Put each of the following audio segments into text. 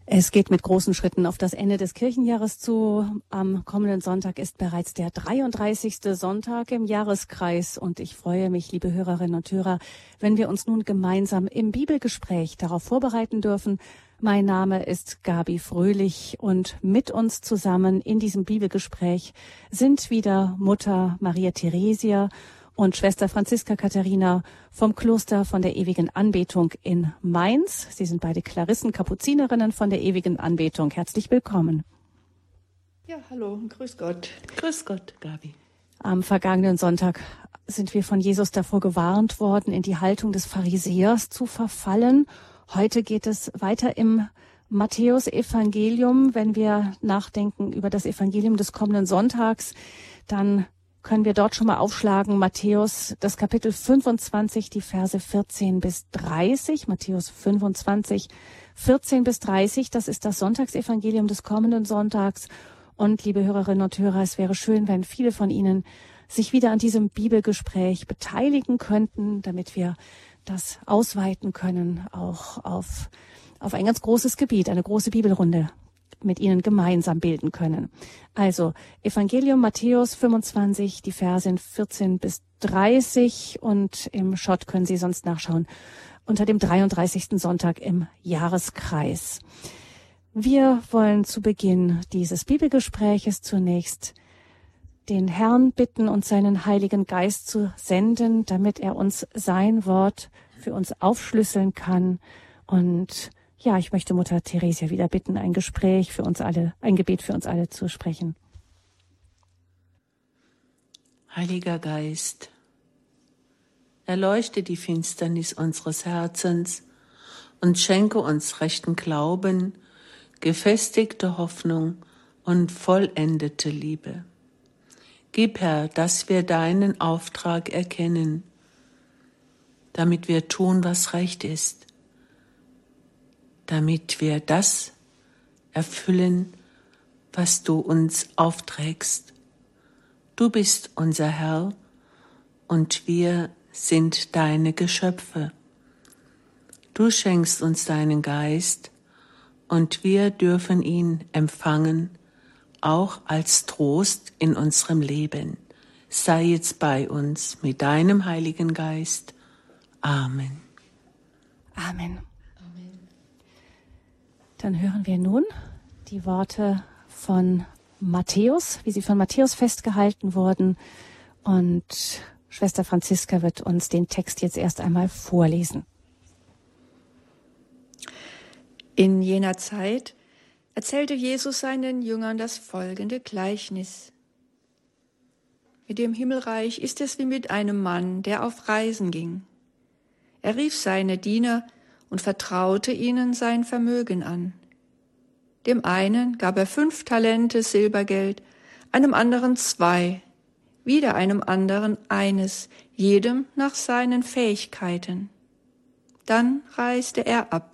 Es geht mit großen Schritten auf das Ende des Kirchenjahres zu. Am kommenden Sonntag ist bereits der 33. Sonntag im Jahreskreis und ich freue mich, liebe Hörerinnen und Hörer, wenn wir uns nun gemeinsam im Bibelgespräch darauf vorbereiten dürfen. Mein Name ist Gabi Fröhlich und mit uns zusammen in diesem Bibelgespräch sind wieder Mutter Maria Theresia und Schwester Franziska Katharina vom Kloster von der Ewigen Anbetung in Mainz. Sie sind beide Klarissen, Kapuzinerinnen von der Ewigen Anbetung. Herzlich willkommen. Ja, hallo, grüß Gott. Grüß Gott, Gabi. Am vergangenen Sonntag sind wir von Jesus davor gewarnt worden, in die Haltung des Pharisäers zu verfallen. Heute geht es weiter im Matthäus-Evangelium. Wenn wir nachdenken über das Evangelium des kommenden Sonntags, dann können wir dort schon mal aufschlagen, Matthäus, das Kapitel 25, die Verse 14 bis 30. Matthäus 25, 14 bis 30, das ist das Sonntagsevangelium des kommenden Sonntags. Und liebe Hörerinnen und Hörer, es wäre schön, wenn viele von Ihnen sich wieder an diesem Bibelgespräch beteiligen könnten, damit wir das ausweiten können, auch auf ein ganz großes Gebiet, eine große Bibelrunde mit Ihnen gemeinsam bilden können. Also Evangelium Matthäus 25, die Verse 14 bis 30 und im Schott können Sie sonst nachschauen unter dem 33. Sonntag im Jahreskreis. Wir wollen zu Beginn dieses Bibelgespräches zunächst den Herrn bitten, uns seinen Heiligen Geist zu senden, damit er uns sein Wort für uns aufschlüsseln kann. Und ja, ich möchte Mutter Theresia wieder bitten, ein Gebet für uns alle zu sprechen. Heiliger Geist, erleuchte die Finsternis unseres Herzens und schenke uns rechten Glauben, gefestigte Hoffnung und vollendete Liebe. Gib, Herr, dass wir deinen Auftrag erkennen, damit wir tun, was recht ist, damit wir das erfüllen, was du uns aufträgst. Du bist unser Herr und wir sind deine Geschöpfe. Du schenkst uns deinen Geist und wir dürfen ihn empfangen, auch als Trost in unserem Leben. Sei jetzt bei uns mit deinem Heiligen Geist. Amen. Amen. Dann hören wir nun die Worte von Matthäus, wie sie von Matthäus festgehalten wurden. Und Schwester Franziska wird uns den Text jetzt erst einmal vorlesen. In jener Zeit erzählte Jesus seinen Jüngern das folgende Gleichnis. Mit dem Himmelreich ist es wie mit einem Mann, der auf Reisen ging. Er rief seine Diener und vertraute ihnen sein Vermögen an. Dem einen gab er 5 Talente Silbergeld, einem anderen 2, wieder einem anderen 1, jedem nach seinen Fähigkeiten. Dann reiste er ab.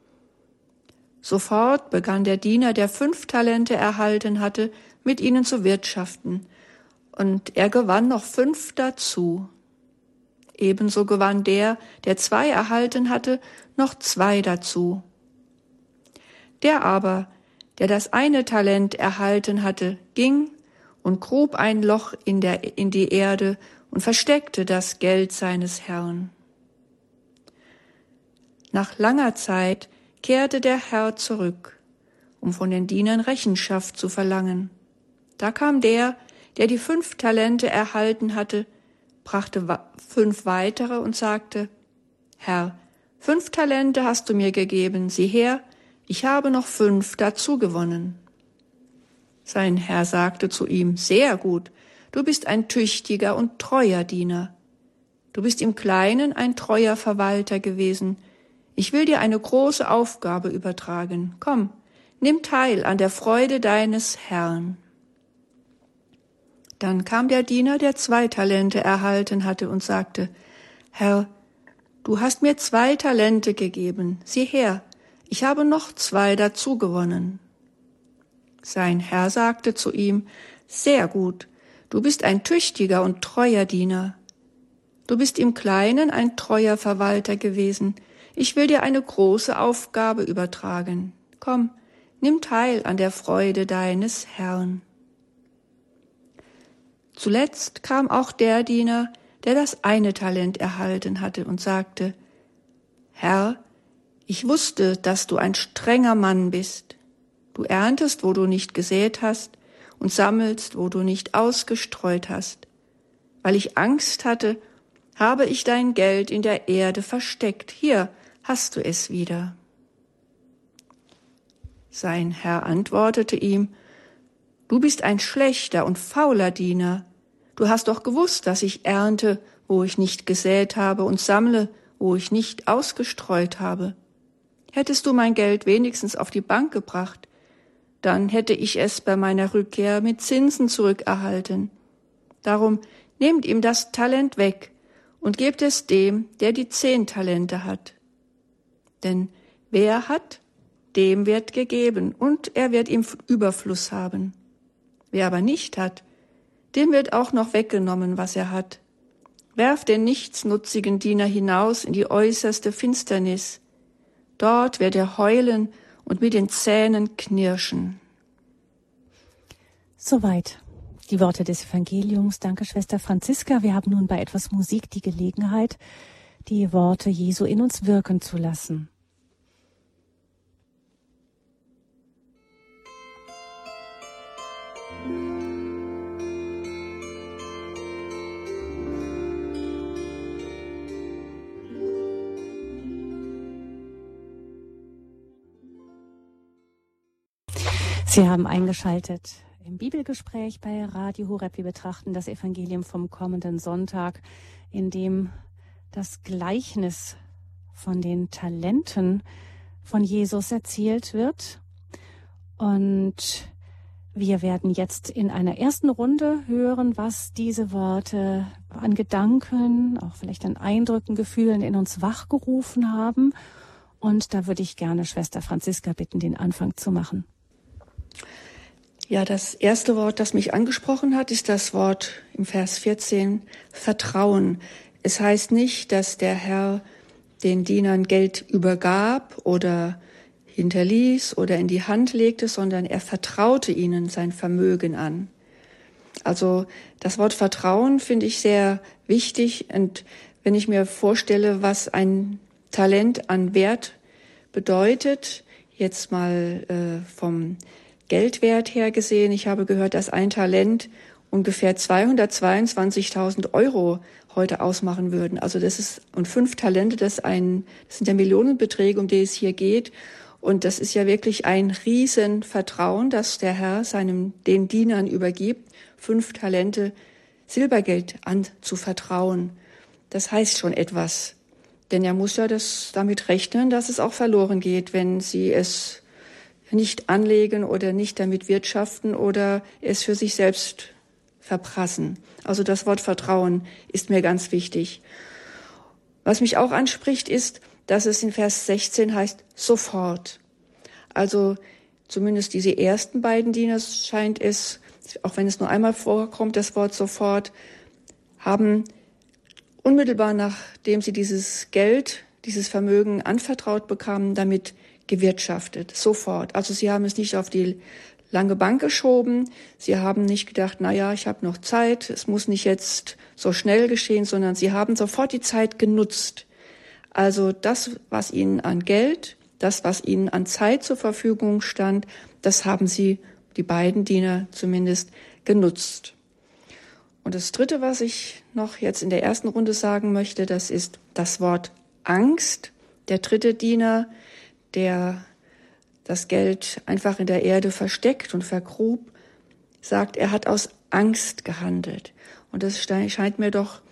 Sofort begann der Diener, der 5 Talente erhalten hatte, mit ihnen zu wirtschaften, und er gewann noch 5 dazu. Ebenso gewann der 2 erhalten hatte, noch 2 dazu. Der aber, der das eine Talent erhalten hatte, ging und grub ein Loch in die Erde und versteckte das Geld seines Herrn. Nach langer Zeit kehrte der Herr zurück, um von den Dienern Rechenschaft zu verlangen. Da kam der die 5 Talente erhalten hatte, brachte 5 weitere und sagte: Herr, 5 Talente hast du mir gegeben, sieh her, ich habe noch 5 dazu gewonnen. Sein Herr sagte zu ihm: Sehr gut, du bist ein tüchtiger und treuer Diener. Du bist im Kleinen ein treuer Verwalter gewesen. Ich will dir eine große Aufgabe übertragen. Komm, nimm teil an der Freude deines Herrn. Dann kam der Diener, der 2 Talente erhalten hatte, und sagte: Herr, du hast mir 2 Talente gegeben. Sieh her, ich habe noch 2 dazu gewonnen. Sein Herr sagte zu ihm: Sehr gut, du bist ein tüchtiger und treuer Diener. Du bist im Kleinen ein treuer Verwalter gewesen. Ich will dir eine große Aufgabe übertragen. Komm, nimm teil an der Freude deines Herrn. Zuletzt kam auch der Diener, der das eine Talent erhalten hatte und sagte, Herr, ich wusste, dass du ein strenger Mann bist. Du erntest, wo du nicht gesät hast, und sammelst, wo du nicht ausgestreut hast. Weil ich Angst hatte, habe ich dein Geld in der Erde versteckt. Hier hast du es wieder. Sein Herr antwortete ihm, du bist ein schlechter und fauler Diener. Du hast doch gewusst, dass ich ernte, wo ich nicht gesät habe, und sammle, wo ich nicht ausgestreut habe. Hättest du mein Geld wenigstens auf die Bank gebracht, dann hätte ich es bei meiner Rückkehr mit Zinsen zurückerhalten. Darum nehmt ihm das Talent weg und gebt es dem, der die 10 Talente hat. Denn wer hat, dem wird gegeben, und er wird im Überfluss haben. Wer aber nicht hat, dem wird auch noch weggenommen, was er hat. Werft den nichtsnutzigen Diener hinaus in die äußerste Finsternis. Dort wird er heulen und mit den Zähnen knirschen. Soweit die Worte des Evangeliums. Danke, Schwester Franziska. Wir haben nun bei etwas Musik die Gelegenheit, die Worte Jesu in uns wirken zu lassen. Sie haben eingeschaltet im Bibelgespräch bei Radio Horeb. Wir betrachten das Evangelium vom kommenden Sonntag, in dem das Gleichnis von den Talenten von Jesus erzählt wird. Und wir werden jetzt in einer ersten Runde hören, was diese Worte an Gedanken, auch vielleicht an Eindrücken, Gefühlen in uns wachgerufen haben. Und da würde ich gerne Schwester Franziska bitten, den Anfang zu machen. Ja, das erste Wort, das mich angesprochen hat, ist das Wort im Vers 14, Vertrauen. Es heißt nicht, dass der Herr den Dienern Geld übergab oder hinterließ oder in die Hand legte, sondern er vertraute ihnen sein Vermögen an. Also das Wort Vertrauen finde ich sehr wichtig. Und wenn ich mir vorstelle, was ein Talent an Wert bedeutet, jetzt mal vom Geldwert her gesehen, ich habe gehört, dass ein Talent ungefähr 222.000 Euro heute ausmachen würden. Also das ist, und 5 Talente, das sind ja Millionenbeträge, um die es hier geht. Und das ist ja wirklich ein Riesenvertrauen, das der Herr den Dienern übergibt, 5 Talente Silbergeld anzuvertrauen. Das heißt schon etwas. Denn er muss ja damit rechnen, dass es auch verloren geht, wenn sie es nicht anlegen oder nicht damit wirtschaften oder es für sich selbst verprassen. Also das Wort Vertrauen ist mir ganz wichtig. Was mich auch anspricht, ist, dass es in Vers 16 heißt, sofort. Also zumindest diese ersten beiden Diener scheint es, auch wenn es nur einmal vorkommt, das Wort sofort, haben unmittelbar nachdem sie dieses Geld, dieses Vermögen anvertraut bekamen, damit gewirtschaftet, sofort. Also sie haben es nicht auf die lange Bank geschoben, sie haben nicht gedacht, ich habe noch Zeit, es muss nicht jetzt so schnell geschehen, sondern sie haben sofort die Zeit genutzt. Also das, was ihnen an Geld, das, was ihnen an Zeit zur Verfügung stand, das haben sie, die beiden Diener zumindest, genutzt. Und das Dritte, was ich noch jetzt in der ersten Runde sagen möchte, das ist das Wort Angst. Der dritte Diener, der das Geld einfach in der Erde versteckt und vergrub, sagt, er hat aus Angst gehandelt. Und das scheint mir doch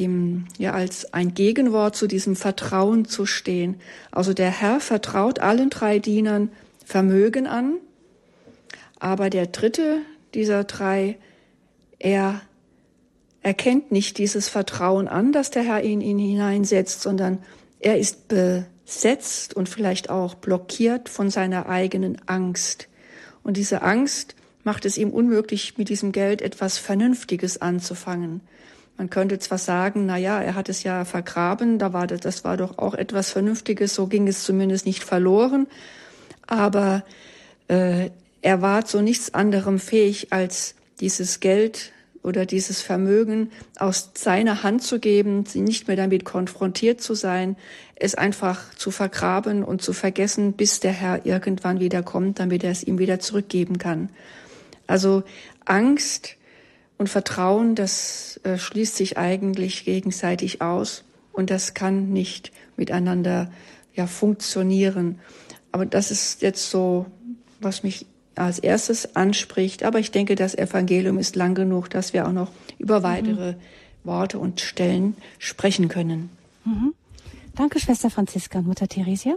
als ein Gegenwort zu diesem Vertrauen zu stehen. Also der Herr vertraut allen 3 Dienern Vermögen an, aber der dritte dieser 3, er erkennt nicht dieses Vertrauen an, das der Herr in ihn hineinsetzt, sondern er ist besetzt und vielleicht auch blockiert von seiner eigenen Angst. Und diese Angst macht es ihm unmöglich, mit diesem Geld etwas Vernünftiges anzufangen. Man könnte zwar sagen, er hat es ja vergraben, das war doch auch etwas Vernünftiges, so ging es zumindest nicht verloren. aber er war zu nichts anderem fähig, als dieses Geld oder dieses Vermögen aus seiner Hand zu geben, nicht mehr damit konfrontiert zu sein, es einfach zu vergraben und zu vergessen, bis der Herr irgendwann wieder kommt, damit er es ihm wieder zurückgeben kann. Also Angst und Vertrauen, das schließt sich eigentlich gegenseitig aus und das kann nicht miteinander funktionieren. Aber das ist jetzt so, was mich als erstes anspricht. Aber ich denke, das Evangelium ist lang genug, dass wir auch noch über weitere Worte und Stellen sprechen können. Mhm. Danke, Schwester Franziska und Mutter Theresia.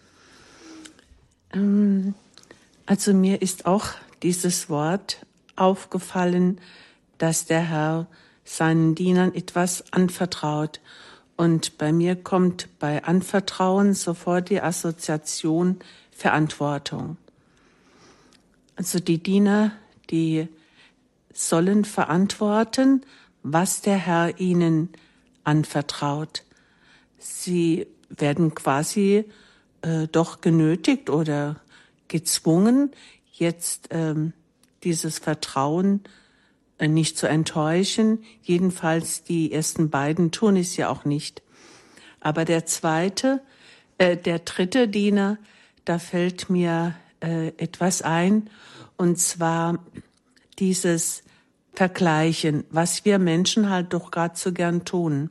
Also mir ist auch dieses Wort aufgefallen, dass der Herr seinen Dienern etwas anvertraut. Und bei mir kommt bei Anvertrauen sofort die Assoziation Verantwortung. Also die Diener, die sollen verantworten, was der Herr ihnen anvertraut. Sie werden quasi doch genötigt oder gezwungen, jetzt dieses Vertrauen nicht zu enttäuschen. Jedenfalls die ersten beiden tun es ja auch nicht. Aber der dritte Diener, da fällt mir etwas ein, und zwar dieses Vergleichen, was wir Menschen halt doch gerade so gern tun.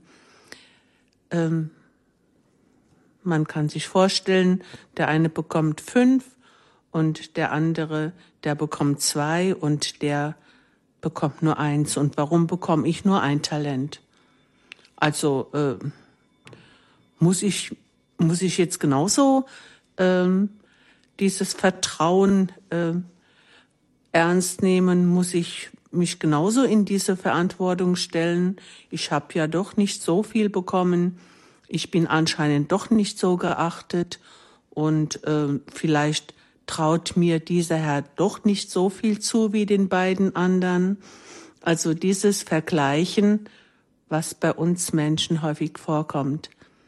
Man kann sich vorstellen, der eine bekommt 5 und der andere, der bekommt 2 und der bekommt nur 1. Und warum bekomme ich nur ein Talent? Also muss ich jetzt genauso dieses Vertrauen ernst nehmen? Muss ich mich genauso in diese Verantwortung stellen? Ich habe ja doch nicht so viel bekommen. Ich bin anscheinend doch nicht so geachtet und vielleicht traut mir dieser Herr doch nicht so viel zu wie den beiden anderen. Also dieses Vergleichen, was bei uns Menschen häufig vorkommt.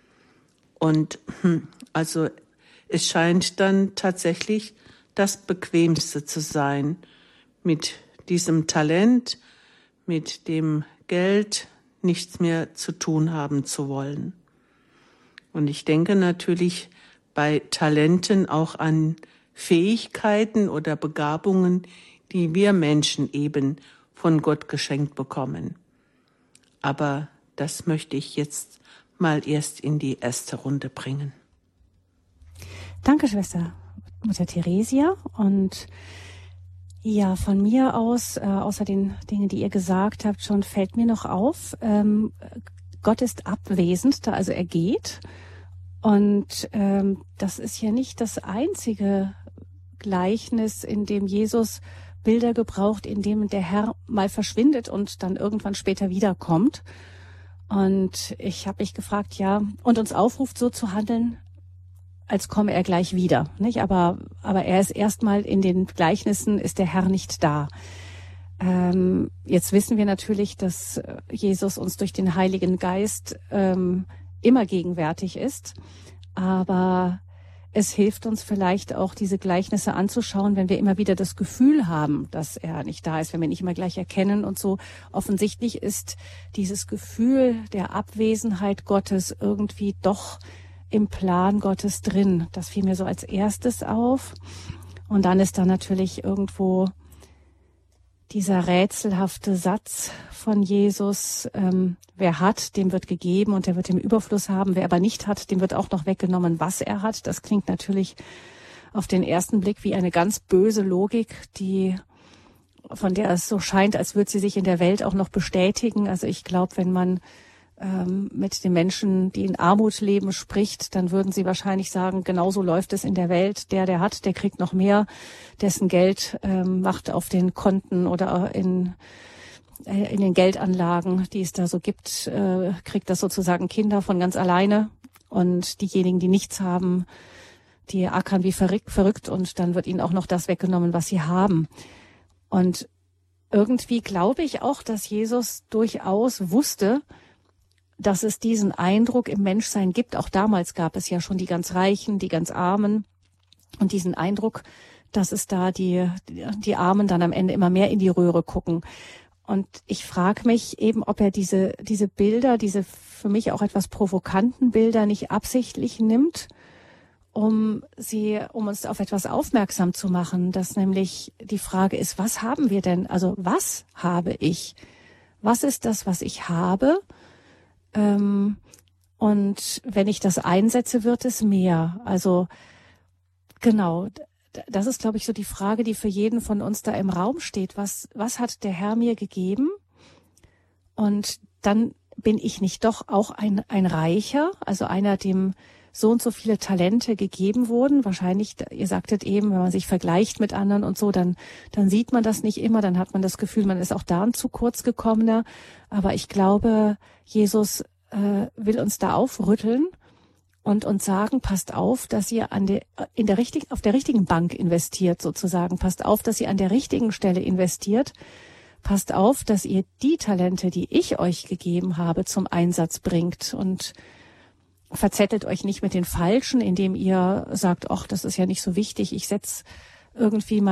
Und also es scheint dann tatsächlich das Bequemste zu sein, mit diesem Talent, mit dem Geld nichts mehr zu tun haben zu wollen. Und ich denke natürlich bei Talenten auch an Fähigkeiten oder Begabungen, die wir Menschen eben von Gott geschenkt bekommen. Aber das möchte ich jetzt mal erst in die erste Runde bringen. Danke, Schwester Mutter Theresia. Und ja, von mir aus, außer den Dingen, die ihr gesagt habt, schon fällt mir noch auf, Gott ist abwesend, also er geht. Und das ist ja nicht das einzige Gleichnis, in dem Jesus Bilder gebraucht, in dem der Herr mal verschwindet und dann irgendwann später wiederkommt. Und ich habe mich gefragt, und uns aufruft, so zu handeln, als komme er gleich wieder, nicht? Aber er ist erstmal in den Gleichnissen, ist der Herr nicht da. Jetzt wissen wir natürlich, dass Jesus uns durch den Heiligen Geist immer gegenwärtig ist, aber es hilft uns vielleicht auch, diese Gleichnisse anzuschauen, wenn wir immer wieder das Gefühl haben, dass er nicht da ist, wenn wir nicht immer gleich erkennen und so. Offensichtlich ist dieses Gefühl der Abwesenheit Gottes irgendwie doch im Plan Gottes drin. Das fiel mir so als erstes auf. Und dann ist da natürlich irgendwo dieser rätselhafte Satz von Jesus, wer hat, dem wird gegeben und der wird im Überfluss haben. Wer aber nicht hat, dem wird auch noch weggenommen, was er hat. Das klingt natürlich auf den ersten Blick wie eine ganz böse Logik, von der es so scheint, als würde sie sich in der Welt auch noch bestätigen. Also ich glaube, wenn man mit den Menschen, die in Armut leben, spricht, dann würden sie wahrscheinlich sagen, genauso läuft es in der Welt. Der hat, der kriegt noch mehr, dessen Geld macht auf den Konten oder in den Geldanlagen, die es da so gibt, kriegt das sozusagen Kinder von ganz alleine. Und diejenigen, die nichts haben, die ackern wie verrückt und dann wird ihnen auch noch das weggenommen, was sie haben. Und irgendwie glaube ich auch, dass Jesus durchaus wusste, dass es diesen Eindruck im Menschsein gibt. Auch damals gab es ja schon die ganz Reichen, die ganz Armen. und diesen Eindruck, dass es da die Armen dann am Ende immer mehr in die Röhre gucken. Und ich frage mich eben, ob er diese Bilder, diese für mich auch etwas provokanten Bilder nicht absichtlich nimmt, um uns auf etwas aufmerksam zu machen, dass nämlich die Frage ist, was haben wir denn? Also was habe ich? Was ist das, was ich habe? Und wenn ich das einsetze, wird es mehr. Also genau, das ist, glaube ich, so die Frage, die für jeden von uns da im Raum steht. Was hat der Herr mir gegeben? Und dann bin ich nicht doch auch ein Reicher, also einer, dem so und so viele Talente gegeben wurden. Wahrscheinlich, ihr sagtet eben, wenn man sich vergleicht mit anderen und so, dann sieht man das nicht immer, dann hat man das Gefühl, man ist auch da ein zu kurz gekommener. Aber ich glaube, Jesus will uns da aufrütteln und uns sagen, passt auf, dass ihr auf der richtigen Bank investiert sozusagen. Passt auf, dass ihr an der richtigen Stelle investiert. Passt auf, dass ihr die Talente, die ich euch gegeben habe, zum Einsatz bringt und verzettelt euch nicht mit den Falschen, indem ihr sagt, ach, das ist ja nicht so wichtig. Ich setze irgendwie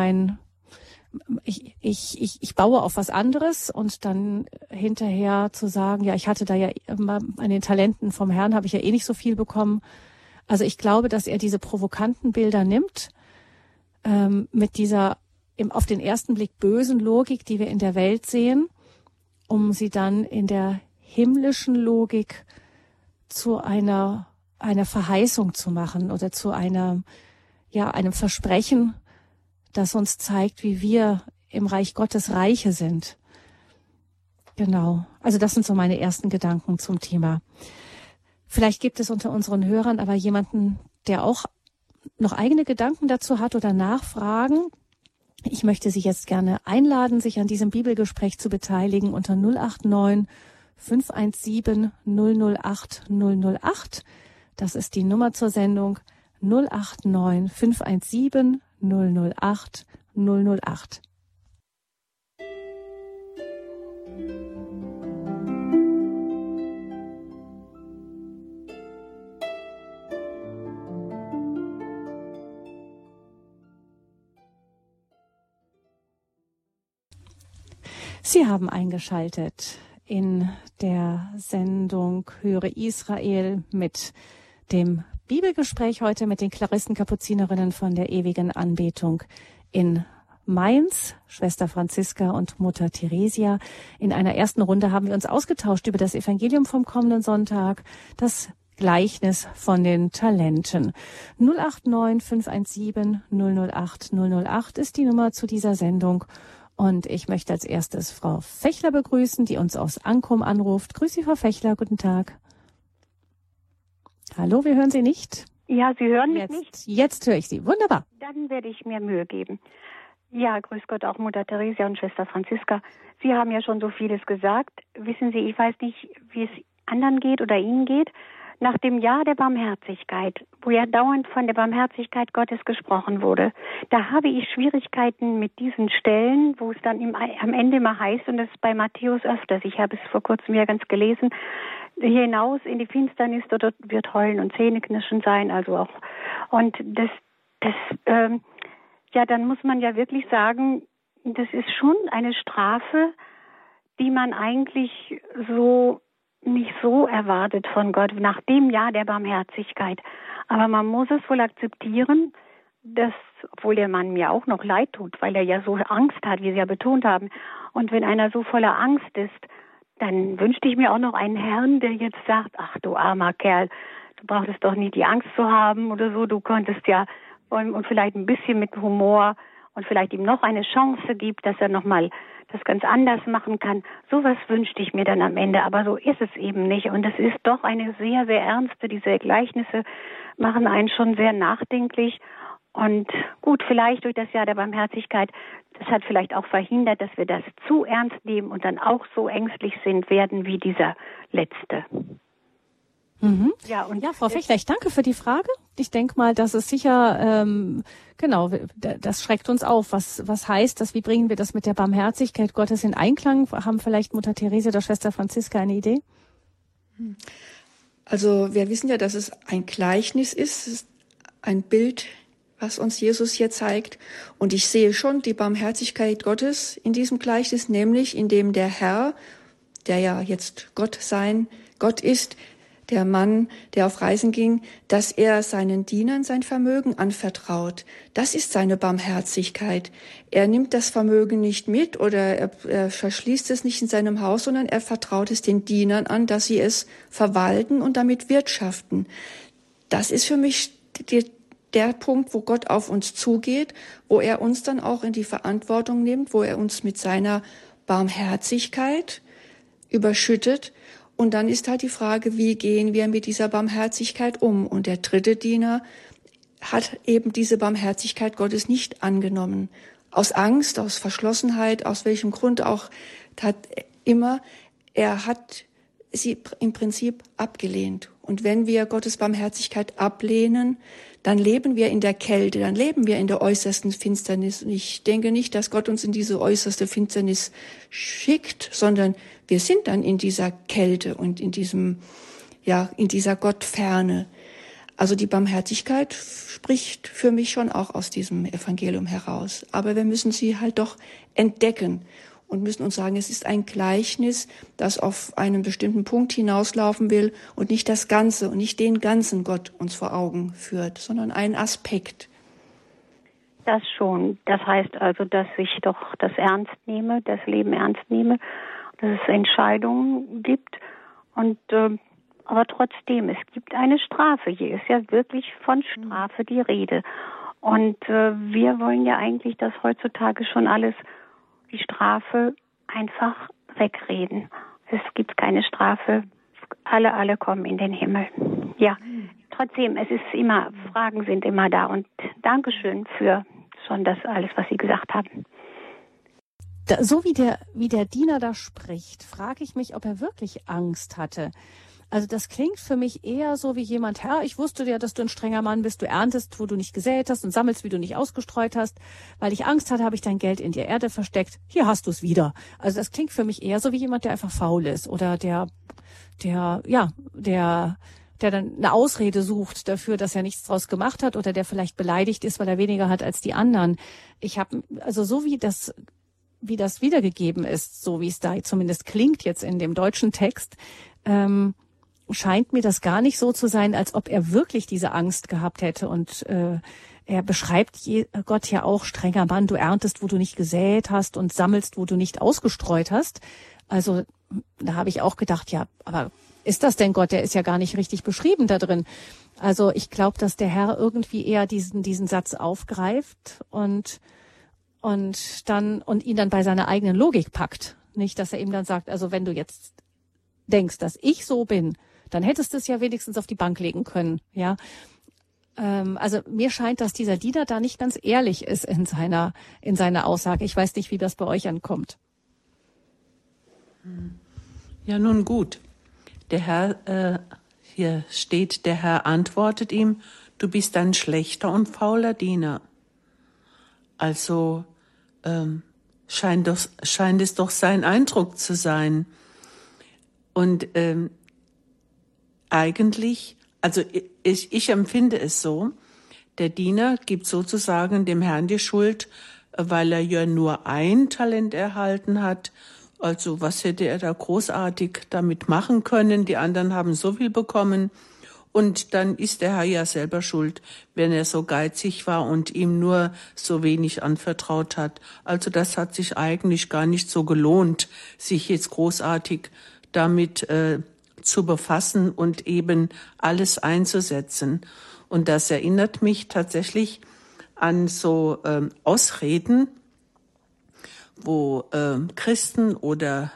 ich baue auf was anderes und dann hinterher zu sagen, ja, ich hatte da ja immer an den Talenten vom Herrn, habe ich ja eh nicht so viel bekommen. Also ich glaube, dass er diese provokanten Bilder nimmt, mit dieser auf den ersten Blick bösen Logik, die wir in der Welt sehen, um sie dann in der himmlischen Logik zu einer Verheißung zu machen oder zu einem Versprechen, das uns zeigt, wie wir im Reich Gottes Reiche sind. Genau. Also das sind so meine ersten Gedanken zum Thema. Vielleicht gibt es unter unseren Hörern aber jemanden, der auch noch eigene Gedanken dazu hat oder Nachfragen. Ich möchte Sie jetzt gerne einladen, sich an diesem Bibelgespräch zu beteiligen unter 089 517 008 008. Das ist die Nummer zur Sendung 089 517 008 008. Sie haben eingeschaltet in der Sendung Höre Israel mit dem Bibelgespräch heute mit den Klarissenkapuzinerinnen von der ewigen Anbetung in Mainz, Schwester Franziska und Mutter Theresia. In einer ersten Runde haben wir uns ausgetauscht über das Evangelium vom kommenden Sonntag, das Gleichnis von den Talenten. 089 517 008 008 ist die Nummer zu dieser Sendung. Und ich möchte als erstes Frau Fechler begrüßen, die uns aus Ankum anruft. Grüß Sie, Frau Fechler, guten Tag. Hallo, wir hören Sie nicht? Ja, Sie hören mich nicht? Jetzt höre ich Sie. Wunderbar. Dann werde ich mir Mühe geben. Ja, grüß Gott auch Mutter Theresia und Schwester Franziska. Sie haben ja schon so vieles gesagt. Wissen Sie, ich weiß nicht, wie es anderen geht oder Ihnen geht. Nach dem Jahr der Barmherzigkeit, wo ja dauernd von der Barmherzigkeit Gottes gesprochen wurde, da habe ich Schwierigkeiten mit diesen Stellen, wo es dann am Ende immer heißt, und das ist bei Matthäus öfters, ich habe es vor kurzem ja ganz gelesen, hier hinaus in die Finsternis, dort wird Heulen und Zähneknirschen sein, also auch. Und dann muss man ja wirklich sagen, das ist schon eine Strafe, die man eigentlich nicht so erwartet von Gott, nach dem Jahr der Barmherzigkeit. Aber man muss es wohl akzeptieren, dass, obwohl der Mann mir auch noch leid tut, weil er ja so Angst hat, wie Sie ja betont haben. Und wenn einer so voller Angst ist, dann wünschte ich mir auch noch einen Herrn, der jetzt sagt, ach du armer Kerl, du brauchtest doch nicht die Angst zu haben oder so, du konntest ja, und vielleicht ein bisschen mit Humor und vielleicht ihm noch eine Chance gibt, dass er nochmal das ganz anders machen kann. Sowas wünschte ich mir dann am Ende, aber so ist es eben nicht. Und es ist doch eine sehr, sehr ernste, diese Gleichnisse machen einen schon sehr nachdenklich. Und gut, vielleicht durch das Jahr der Barmherzigkeit, das hat vielleicht auch verhindert, dass wir das zu ernst nehmen und dann auch so ängstlich werden wie dieser Letzte. Mhm. Ja, Frau Fechler, ich danke für die Frage. Ich denke mal, dass es sicher, das schreckt uns auf. Was heißt das? Wie bringen wir das mit der Barmherzigkeit Gottes in Einklang? Haben vielleicht Mutter Theresia oder Schwester Franziska eine Idee? Also wir wissen ja, dass es ein Gleichnis ist, ein Bild, was uns Jesus hier zeigt. Und ich sehe schon die Barmherzigkeit Gottes in diesem Gleichnis, nämlich indem der Herr, der ja jetzt Gott ist, der Mann, der auf Reisen ging, dass er seinen Dienern sein Vermögen anvertraut. Das ist seine Barmherzigkeit. Er nimmt das Vermögen nicht mit oder er verschließt es nicht in seinem Haus, sondern er vertraut es den Dienern an, dass sie es verwalten und damit wirtschaften. Das ist für mich der Punkt, wo Gott auf uns zugeht, wo er uns dann auch in die Verantwortung nimmt, wo er uns mit seiner Barmherzigkeit überschüttet. Und dann ist halt die Frage, wie gehen wir mit dieser Barmherzigkeit um? Und der dritte Diener hat eben diese Barmherzigkeit Gottes nicht angenommen. Aus Angst, aus Verschlossenheit, aus welchem Grund auch, er hat sie im Prinzip abgelehnt. Und wenn wir Gottes Barmherzigkeit ablehnen, dann leben wir in der Kälte, dann leben wir in der äußersten Finsternis. Und ich denke nicht, dass Gott uns in diese äußerste Finsternis schickt, sondern wir sind dann in dieser Kälte und in dieser Gottferne. Also die Barmherzigkeit spricht für mich schon auch aus diesem Evangelium heraus. Aber wir müssen sie halt doch entdecken und müssen uns sagen, es ist ein Gleichnis, das auf einen bestimmten Punkt hinauslaufen will und nicht das Ganze und nicht den ganzen Gott uns vor Augen führt, sondern einen Aspekt. Das schon. Das heißt also, dass ich doch das ernst nehme, das Leben ernst nehme, dass es Entscheidungen gibt und aber trotzdem, es gibt eine Strafe. Hier ist ja wirklich von Strafe die Rede. Und wir wollen ja eigentlich, dass heutzutage schon alles, die Strafe einfach wegreden. Es gibt keine Strafe. Alle kommen in den Himmel. Ja, trotzdem, Fragen sind immer da. Und Dankeschön für schon das alles, was Sie gesagt haben. So wie der Diener da spricht, frage ich mich, ob er wirklich Angst hatte. Also das klingt für mich eher so wie jemand, Herr, ich wusste ja, dass du ein strenger Mann bist, du erntest, wo du nicht gesät hast und sammelst, wie du nicht ausgestreut hast. Weil ich Angst hatte, habe ich dein Geld in der Erde versteckt. Hier hast du es wieder. Also das klingt für mich eher so wie jemand, der einfach faul ist oder der dann eine Ausrede sucht dafür, dass er nichts draus gemacht hat oder der vielleicht beleidigt ist, weil er weniger hat als die anderen. So wie das wiedergegeben ist, so wie es da zumindest klingt jetzt in dem deutschen Text, scheint mir das gar nicht so zu sein, als ob er wirklich diese Angst gehabt hätte. Und er beschreibt Gott ja auch, strenger Mann, du erntest, wo du nicht gesät hast und sammelst, wo du nicht ausgestreut hast. Also da habe ich auch gedacht, ja, aber ist das denn Gott? Der ist ja gar nicht richtig beschrieben da drin. Also ich glaube, dass der Herr irgendwie eher diesen Satz aufgreift und ihn dann bei seiner eigenen Logik packt. Nicht, dass er ihm dann sagt, also wenn du jetzt denkst, dass ich so bin, dann hättest du es ja wenigstens auf die Bank legen können, ja. Also mir scheint, dass dieser Diener da nicht ganz ehrlich ist in seiner Aussage. Ich weiß nicht, wie das bei euch ankommt. Ja, nun gut. Der Herr, hier steht, der Herr antwortet ihm, du bist ein schlechter und fauler Diener. Also scheint es doch sein Eindruck zu sein. Und eigentlich, also ich empfinde es so, der Diener gibt sozusagen dem Herrn die Schuld, weil er ja nur ein Talent erhalten hat. Also was hätte er da großartig damit machen können? Die anderen haben so viel bekommen. Und dann ist der Herr ja selber schuld, wenn er so geizig war und ihm nur so wenig anvertraut hat. Also das hat sich eigentlich gar nicht so gelohnt, sich jetzt großartig damit zu befassen und eben alles einzusetzen. Und das erinnert mich tatsächlich an so Ausreden, wo Christen oder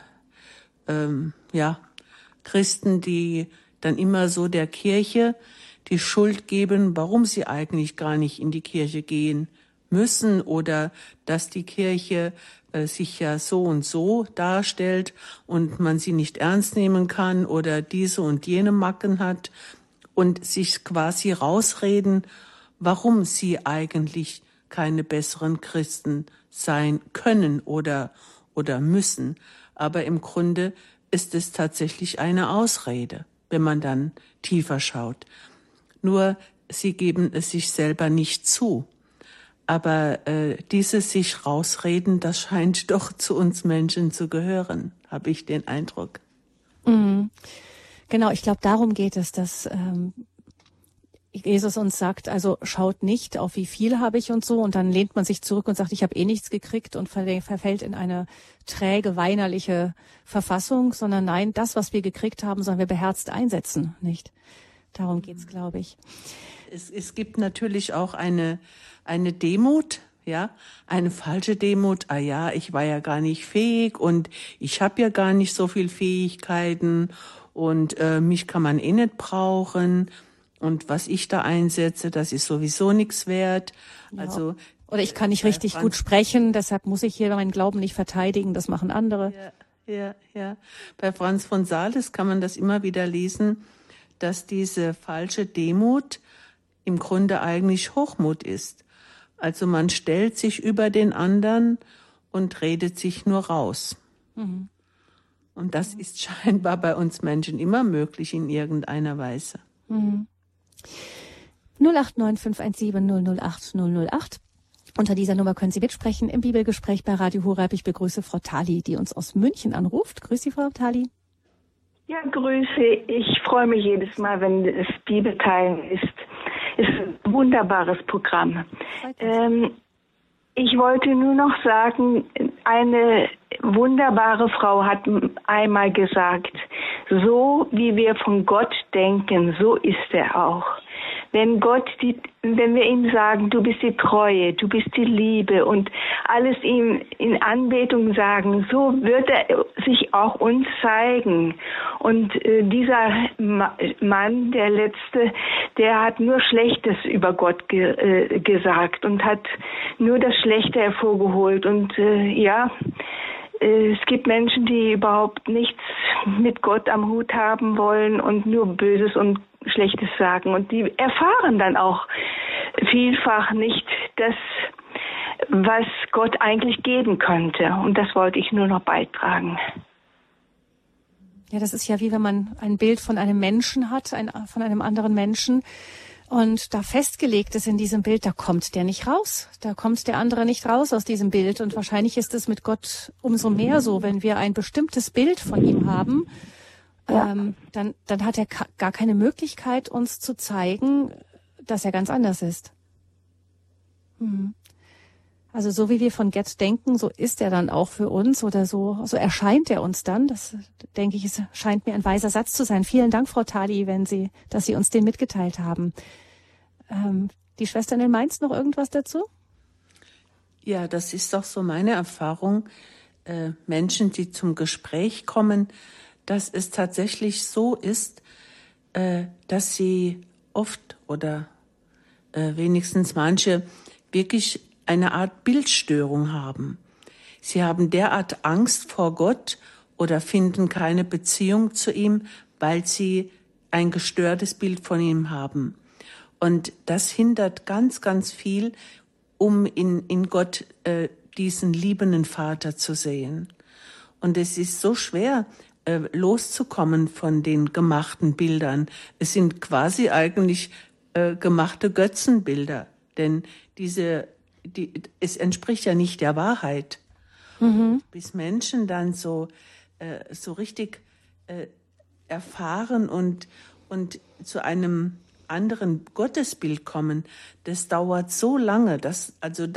Christen, die dann immer so der Kirche die Schuld geben, warum sie eigentlich gar nicht in die Kirche gehen müssen oder dass die Kirche sich ja so und so darstellt und man sie nicht ernst nehmen kann oder diese und jene Macken hat und sich quasi rausreden, warum sie eigentlich keine besseren Christen sein können oder müssen. Aber im Grunde ist es tatsächlich eine Ausrede, wenn man dann tiefer schaut. Nur sie geben es sich selber nicht zu. Aber dieses sich rausreden, das scheint doch zu uns Menschen zu gehören, habe ich den Eindruck. Mhm. Genau, ich glaube, darum geht es, dass Jesus uns sagt, also schaut nicht auf wie viel habe ich und so, und dann lehnt man sich zurück und sagt, ich habe eh nichts gekriegt und verfällt in eine träge, weinerliche Verfassung, sondern nein, das, was wir gekriegt haben, sollen wir beherzt einsetzen, nicht? Darum geht's, glaube ich. Es gibt natürlich auch eine Demut, ja, eine falsche Demut. Ah ja, ich war ja gar nicht fähig und ich habe ja gar nicht so viel Fähigkeiten und mich kann man eh nicht brauchen. Und was ich da einsetze, das ist sowieso nichts wert. Ja. Also oder ich kann nicht richtig gut sprechen, deshalb muss ich hier meinen Glauben nicht verteidigen, das machen andere. Ja. Bei Franz von Sales kann man das immer wieder lesen, dass diese falsche Demut im Grunde eigentlich Hochmut ist. Also man stellt sich über den anderen und redet sich nur raus. Mhm. Und das ist scheinbar bei uns Menschen immer möglich in irgendeiner Weise. Mhm. 089 517 008 008. Unter dieser Nummer können Sie mitsprechen im Bibelgespräch bei Radio Horeb. Ich begrüße Frau Thali, die uns aus München anruft. Grüß Sie, Frau Thali. Ja, Grüße. Ich freue mich jedes Mal, wenn es Bibelteilen ist. Es ist ein wunderbares Programm. Ich wollte nur noch sagen, eine wunderbare Frau hat einmal gesagt, so wie wir von Gott denken, so ist er auch. Wenn wir ihm sagen, du bist die Treue, du bist die Liebe und alles ihm in Anbetung sagen, so wird er sich auch uns zeigen. Und dieser Mann, der Letzte, der hat nur Schlechtes über Gott gesagt und hat nur das Schlechte hervorgeholt. Und es gibt Menschen, die überhaupt nichts mit Gott am Hut haben wollen und nur Böses und Schlechtes sagen. Und die erfahren dann auch vielfach nicht das, was Gott eigentlich geben könnte. Und das wollte ich nur noch beitragen. Ja, das ist ja wie wenn man ein Bild von einem Menschen hat, von einem anderen Menschen. Und da festgelegt ist in diesem Bild, da kommt der nicht raus. Da kommt der andere nicht raus aus diesem Bild. Und wahrscheinlich ist es mit Gott umso mehr so, wenn wir ein bestimmtes Bild von ihm haben, dann hat er gar keine Möglichkeit, uns zu zeigen, dass er ganz anders ist. Also so wie wir von Gott denken, so ist er dann auch für uns oder so erscheint er uns dann. Das, denke ich, scheint mir ein weiser Satz zu sein. Vielen Dank, Frau Thali, dass Sie uns den mitgeteilt haben. Die Schwestern in Mainz, noch irgendwas dazu? Ja, das ist doch so meine Erfahrung. Menschen, die zum Gespräch kommen, dass es tatsächlich so ist, dass sie oft oder wenigstens manche wirklich eine Art Bildstörung haben. Sie haben derart Angst vor Gott oder finden keine Beziehung zu ihm, weil sie ein gestörtes Bild von ihm haben. Und das hindert ganz, ganz viel, um in Gott diesen liebenden Vater zu sehen. Und es ist so schwer, loszukommen von den gemachten Bildern. Es sind quasi eigentlich gemachte Götzenbilder, denn es entspricht ja nicht der Wahrheit. Bis Menschen dann so richtig erfahren und zu einem anderen Gottesbild kommen, das dauert so lange, das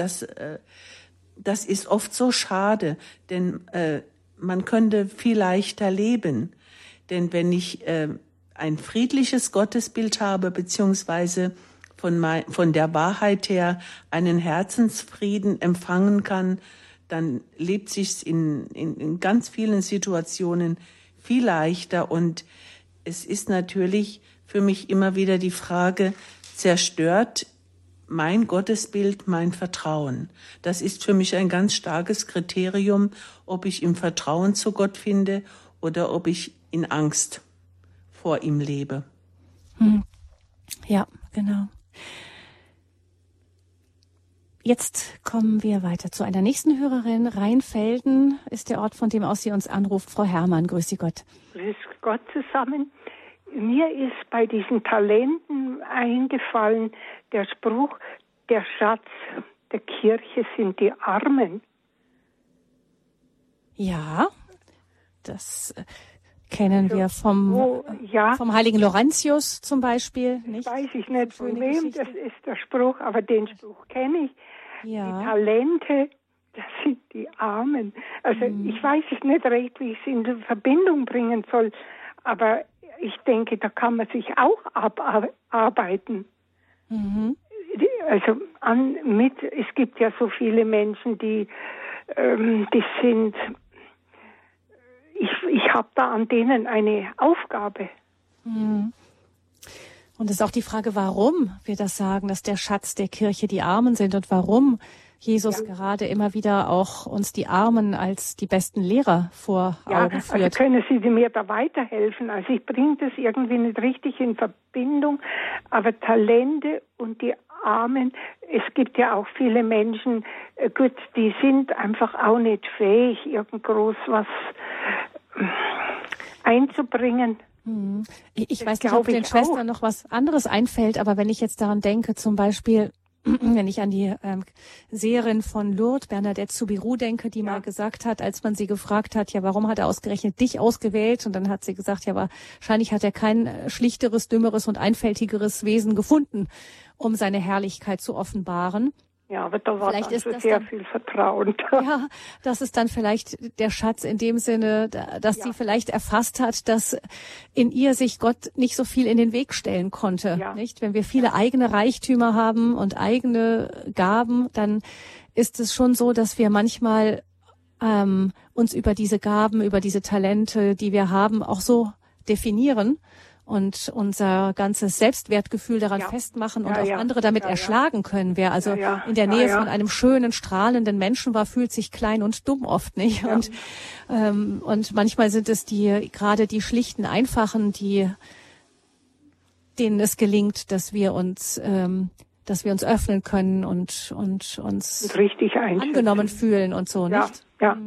ist oft so schade, denn man könnte viel leichter leben. Denn wenn ich ein friedliches Gottesbild habe, beziehungsweise von der Wahrheit her einen Herzensfrieden empfangen kann, dann lebt sich's in ganz vielen Situationen viel leichter. Und es ist natürlich für mich immer wieder die Frage, zerstört mein Gottesbild mein Vertrauen? Das ist für mich ein ganz starkes Kriterium, ob ich im Vertrauen zu Gott finde oder ob ich in Angst vor ihm lebe. Ja, genau. Jetzt kommen wir weiter zu einer nächsten Hörerin. Rheinfelden ist der Ort, von dem aus sie uns anruft. Frau Herrmann, grüß Sie Gott. Grüß Gott zusammen. Mir ist bei diesen Talenten eingefallen der Spruch, der Schatz der Kirche sind die Armen. Ja, das kennen wir vom heiligen Laurentius zum Beispiel. Nicht? Weiß ich nicht, von wem das ist der Spruch, aber den Spruch kenne ich. Ja. Die Talente, das sind die Armen. Also ich weiß es nicht recht, wie ich es in Verbindung bringen soll, aber ich denke, da kann man sich auch abarbeiten. Mhm. Also es gibt ja so viele Menschen, die sind, ich habe da an denen eine Aufgabe. Mhm. Und es ist auch die Frage, warum wir das sagen, dass der Schatz der Kirche die Armen sind und warum Jesus gerade immer wieder auch uns die Armen als die besten Lehrer vor Augen führt. Also können Sie mir da weiterhelfen? Also ich bringe das irgendwie nicht richtig in Verbindung, aber Talente und die Armen, es gibt ja auch viele Menschen, gut, die sind einfach auch nicht fähig, irgend groß was einzubringen. Ich weiß nicht, ob den Schwestern noch was anderes einfällt, aber wenn ich jetzt daran denke, zum Beispiel, wenn ich an die Seherin von Lourdes, Bernadette Soubirous, denke, die mal gesagt hat, als man sie gefragt hat, ja, warum hat er ausgerechnet dich ausgewählt? Und dann hat sie gesagt, ja, wahrscheinlich hat er kein schlichteres, dümmeres und einfältigeres Wesen gefunden, um seine Herrlichkeit zu offenbaren. Ja, aber da war vielleicht also sehr viel Vertrauen. Ja, das ist dann vielleicht der Schatz in dem Sinne, dass sie vielleicht erfasst hat, dass in ihr sich Gott nicht so viel in den Weg stellen konnte. Ja. Nicht? Wenn wir viele eigene Reichtümer haben und eigene Gaben, dann ist es schon so, dass wir manchmal uns über diese Gaben, über diese Talente, die wir haben, auch so definieren und unser ganzes Selbstwertgefühl daran festmachen und auch andere damit erschlagen können. Wer also in der Nähe von einem schönen, strahlenden Menschen war, fühlt sich klein und dumm oft, nicht? Ja. Und manchmal sind es gerade die schlichten, einfachen, denen es gelingt, dass wir uns öffnen können und uns richtig angenommen fühlen und so, nicht? Ja.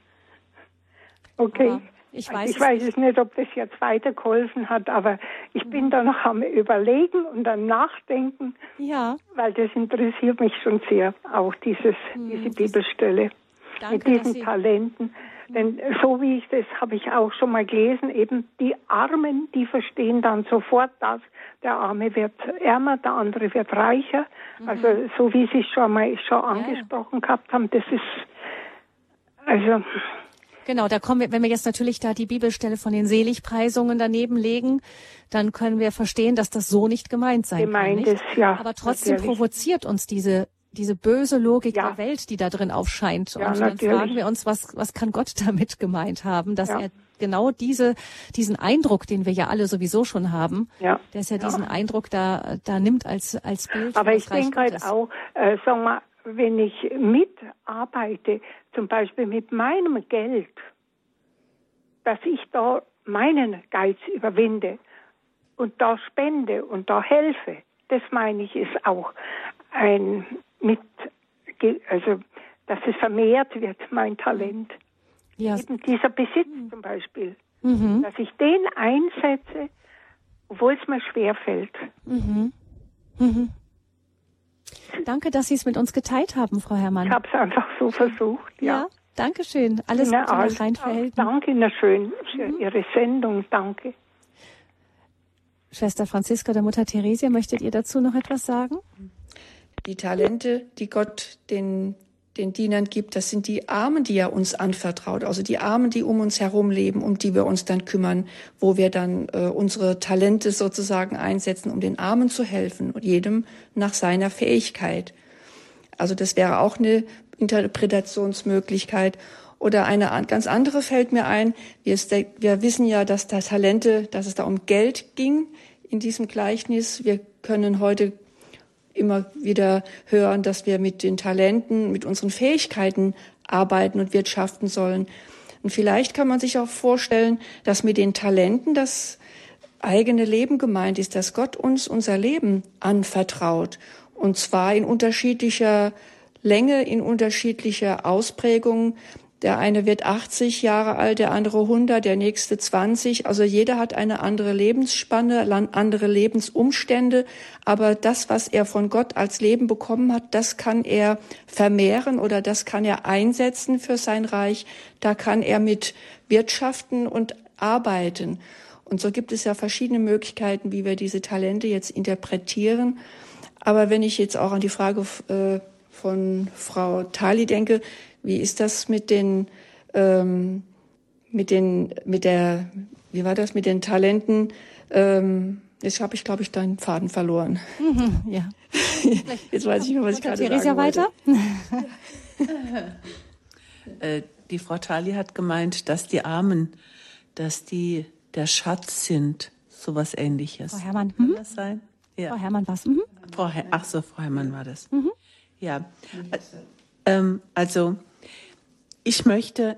Okay. Aber ich weiß es nicht, ob das jetzt weitergeholfen hat, aber ich bin da noch am Überlegen und am Nachdenken, weil das interessiert mich schon sehr, auch diese Bibelstelle mit diesen Talenten. Denn so wie ich das habe ich auch schon mal gelesen, eben die Armen, die verstehen dann sofort, dass der Arme wird ärmer, der andere wird reicher. Also so wie Sie es schon angesprochen gehabt haben, das ist also... Genau, da kommen wir, wenn wir jetzt natürlich da die Bibelstelle von den Seligpreisungen daneben legen, dann können wir verstehen, dass das so nicht gemeint sein kann. Nicht? Aber trotzdem provoziert uns diese böse Logik der Welt, die da drin aufscheint. Und dann fragen wir uns, was kann Gott damit gemeint haben, dass er genau diesen Eindruck, den wir ja alle sowieso schon haben, dass er diesen Eindruck da nimmt als Bild. Aber ich denke halt auch, sagen wir, wenn ich mitarbeite, zum Beispiel mit meinem Geld, dass ich da meinen Geiz überwinde und da spende und da helfe, das meine ich ist auch dass es vermehrt wird, mein Talent. Ja. Eben dieser Besitz zum Beispiel, dass ich den einsetze, obwohl es mir schwerfällt. Danke, dass Sie es mit uns geteilt haben, Frau Herrmann. Ich habe es einfach so versucht, ja. Danke schön. Alles Gute nach Rheinfelden. Danke Ihnen schön für Ihre Sendung. Danke. Schwester Franziska der Mutter Theresia, möchtet ihr dazu noch etwas sagen? Die Talente, die Gott den Dienern gibt, das sind die Armen, die er uns anvertraut. Also die Armen, die um uns herum leben, um die wir uns dann kümmern, wo wir dann unsere Talente sozusagen einsetzen, um den Armen zu helfen und jedem nach seiner Fähigkeit. Also das wäre auch eine Interpretationsmöglichkeit. Oder eine ganz andere fällt mir ein. Wir wissen ja, dass es da um Geld ging in diesem Gleichnis. Wir können heute immer wieder hören, dass wir mit den Talenten, mit unseren Fähigkeiten arbeiten und wirtschaften sollen. Und vielleicht kann man sich auch vorstellen, dass mit den Talenten das eigene Leben gemeint ist, dass Gott uns unser Leben anvertraut. Und zwar in unterschiedlicher Länge, in unterschiedlicher Ausprägung. Der eine wird 80 Jahre alt, der andere 100, der nächste 20. Also jeder hat eine andere Lebensspanne, andere Lebensumstände. Aber das, was er von Gott als Leben bekommen hat, das kann er vermehren oder das kann er einsetzen für sein Reich. Da kann er mit wirtschaften und arbeiten. Und so gibt es ja verschiedene Möglichkeiten, wie wir diese Talente jetzt interpretieren. Aber wenn ich jetzt auch an die Frage von Frau Thali denke, wie ist das mit den Talenten? Jetzt habe ich, glaube ich, deinen Faden verloren. Ja. Jetzt weiß ich nicht mehr, was ich gerade sagen Theresia wollte. Weiter? Die Frau Thali hat gemeint, dass die Armen, dass die der Schatz sind, sowas Ähnliches. Frau Herrmann. Kann das sein? Ja. Frau Herrmann was? Frau Herrmann war das. Ja. Also ich möchte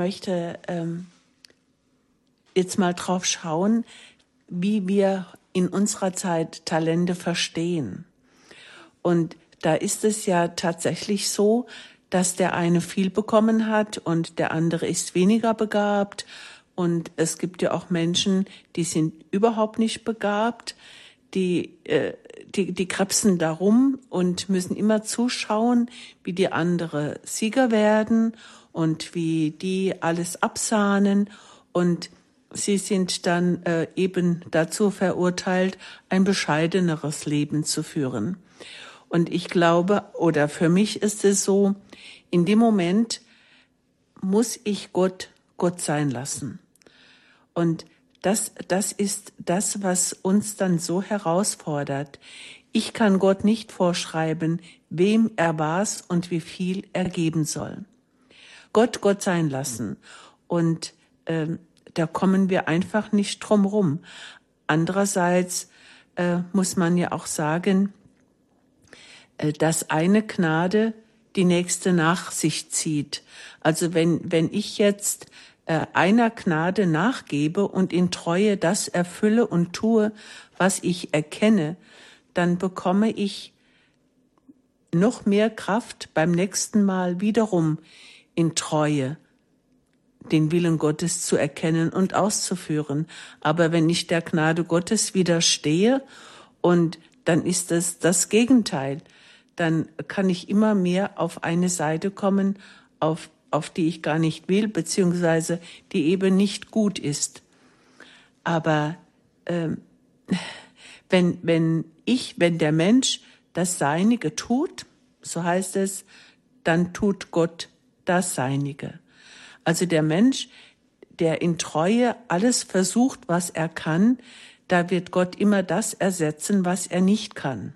jetzt mal drauf schauen, wie wir in unserer Zeit Talente verstehen. Und da ist es ja tatsächlich so, dass der eine viel bekommen hat und der andere ist weniger begabt. Und es gibt ja auch Menschen, die sind überhaupt nicht begabt, die krebsen darum und müssen immer zuschauen, wie die andere Sieger werden und wie die alles absahnen. Und sie sind dann eben dazu verurteilt, ein bescheideneres Leben zu führen. Und ich glaube, oder für mich ist es so, in dem Moment muss ich Gott sein lassen. Und das ist das, was uns dann so herausfordert. Ich kann Gott nicht vorschreiben, wem er was und wie viel er geben soll. Gott sein lassen. Und da kommen wir einfach nicht drum rum. Andererseits muss man ja auch sagen, dass eine Gnade die nächste nach sich zieht. Also wenn ich jetzt einer Gnade nachgebe und in Treue das erfülle und tue, was ich erkenne, dann bekomme ich noch mehr Kraft beim nächsten Mal wiederum in Treue den Willen Gottes zu erkennen und auszuführen. Aber wenn ich der Gnade Gottes widerstehe und dann ist es das Gegenteil, dann kann ich immer mehr auf eine Seite kommen, auf die ich gar nicht will, beziehungsweise die eben nicht gut ist. Aber wenn der Mensch das Seinige tut, so heißt es, dann tut Gott das Seinige. Also der Mensch, der in Treue alles versucht, was er kann, da wird Gott immer das ersetzen, was er nicht kann.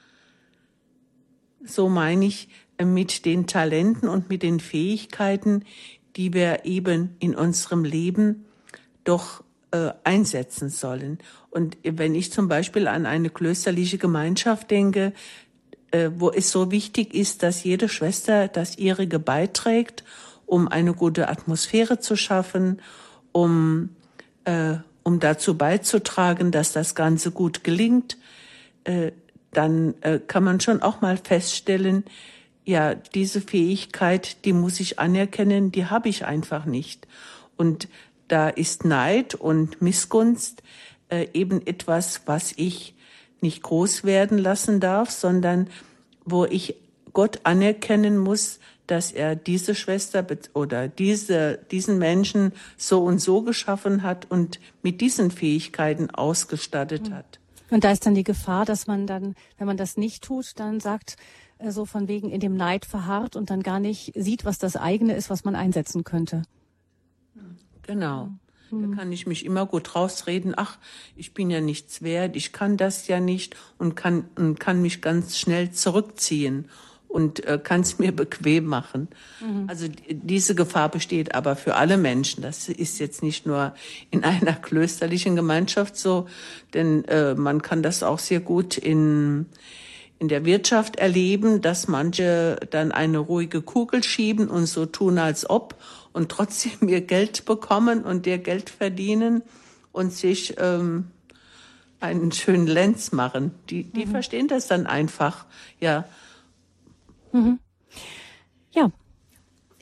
So meine ich mit den Talenten und mit den Fähigkeiten, die wir eben in unserem Leben doch einsetzen sollen. Und wenn ich zum Beispiel an eine klösterliche Gemeinschaft denke, wo es so wichtig ist, dass jede Schwester das ihrige beiträgt, um eine gute Atmosphäre zu schaffen, um dazu beizutragen, dass das Ganze gut gelingt, dann kann man schon auch mal feststellen, ja, diese Fähigkeit, die muss ich anerkennen, die habe ich einfach nicht. Und da ist Neid und Missgunst eben etwas, was ich nicht groß werden lassen darf, sondern wo ich Gott anerkennen muss, dass er diese Schwester oder diesen Menschen so und so geschaffen hat und mit diesen Fähigkeiten ausgestattet hat. Und da ist dann die Gefahr, dass man dann, wenn man das nicht tut, dann sagt, so von wegen in dem Neid verharrt und dann gar nicht sieht, was das eigene ist, was man einsetzen könnte. Genau. Da kann ich mich immer gut rausreden, ach, ich bin ja nichts wert, ich kann das ja nicht und kann mich ganz schnell zurückziehen und kann es mir bequem machen. Also diese Gefahr besteht aber für alle Menschen. Das ist jetzt nicht nur in einer klösterlichen Gemeinschaft so, denn man kann das auch sehr gut in der Wirtschaft erleben, dass manche dann eine ruhige Kugel schieben und so tun, als ob und trotzdem ihr Geld bekommen und ihr Geld verdienen und sich einen schönen Lenz machen. Die verstehen das dann einfach, ja. Ja,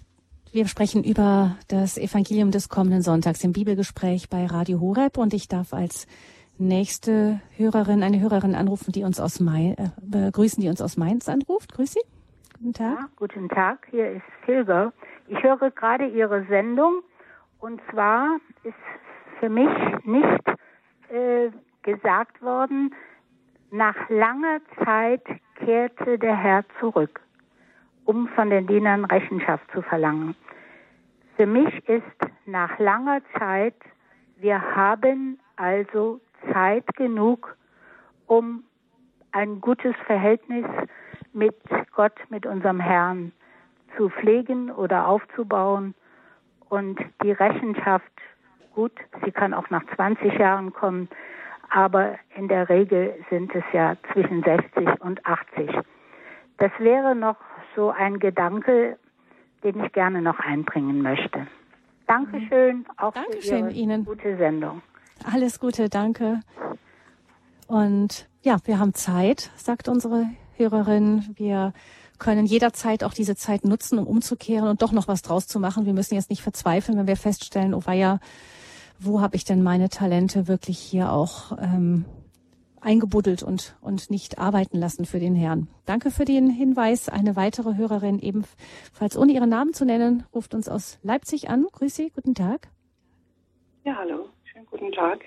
Wir sprechen über das Evangelium des kommenden Sonntags im Bibelgespräch bei Radio Horeb und ich darf als nächste Hörerin, eine Hörerin anrufen, die uns aus begrüßen, die uns aus Mainz anruft. Grüß Sie. Guten Tag. Ja, guten Tag, hier ist Silber. Ich höre gerade Ihre Sendung und zwar ist für mich nicht gesagt worden, nach langer Zeit kehrte der Herr zurück, um von den Dienern Rechenschaft zu verlangen. Für mich ist nach langer Zeit, wir haben also Zeit genug, um ein gutes Verhältnis mit Gott, mit unserem Herrn zu pflegen oder aufzubauen. Und die Rechenschaft, gut, sie kann auch nach 20 Jahren kommen, aber in der Regel sind es ja zwischen 60 und 80. Das wäre noch so ein Gedanke, den ich gerne noch einbringen möchte. Dankeschön, auch Dankeschön für Ihre Ihnen. Gute Sendung. Alles Gute, danke. Und ja, wir haben Zeit, sagt unsere Hörerin. Wir können jederzeit auch diese Zeit nutzen, um umzukehren und doch noch was draus zu machen. Wir müssen jetzt nicht verzweifeln, wenn wir feststellen, oh weia, wo habe ich denn meine Talente wirklich hier auch eingebuddelt und nicht arbeiten lassen für den Herrn. Danke für den Hinweis. Eine weitere Hörerin, ebenfalls ohne ihren Namen zu nennen, ruft uns aus Leipzig an. Grüß Sie, guten Tag. Ja, hallo, schönen guten Tag.